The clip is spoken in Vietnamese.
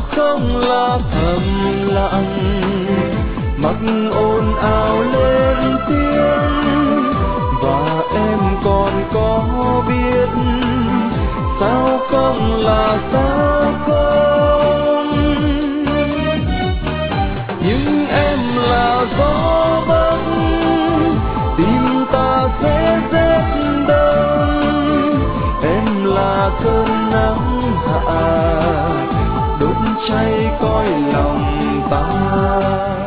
không là thầm lặng, mặc ồn ào lên tiếng, và em còn có biết sao không là sao không. Nhưng em là gió bắc, tim ta sẽ rét đông. Em là cơn nắng hạ, đốt cháy cõi lòng ta.